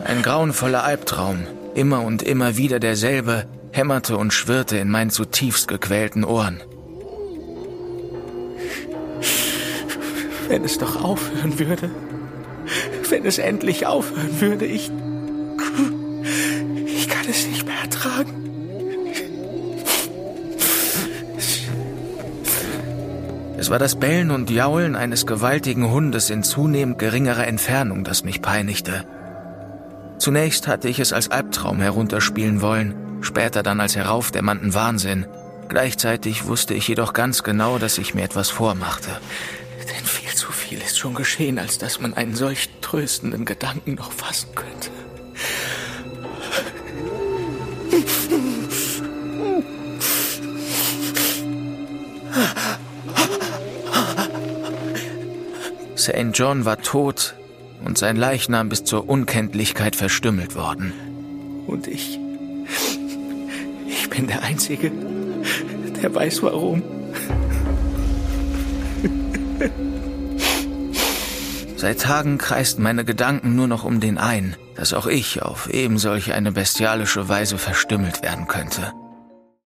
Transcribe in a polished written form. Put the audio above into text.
Ein grauenvoller Albtraum, immer und immer wieder derselbe, hämmerte und schwirrte in meinen zutiefst gequälten Ohren. Wenn es doch aufhören würde. Wenn es endlich aufhören würde. Ich kann es nicht mehr ertragen. Es war das Bellen und Jaulen eines gewaltigen Hundes in zunehmend geringerer Entfernung, das mich peinigte. Zunächst hatte ich es als Albtraum herunterspielen wollen, später dann als heraufdämmernden Wahnsinn. Gleichzeitig wusste ich jedoch ganz genau, dass ich mir etwas vormachte. Denn viel zu viel ist schon geschehen, als dass man einen solch tröstenden Gedanken noch fassen könnte. St. John war tot und sein Leichnam bis zur Unkenntlichkeit verstümmelt worden. Und ich bin der Einzige, der weiß warum. Seit Tagen kreisten meine Gedanken nur noch um den einen, dass auch ich auf ebensolch eine bestialische Weise verstümmelt werden könnte.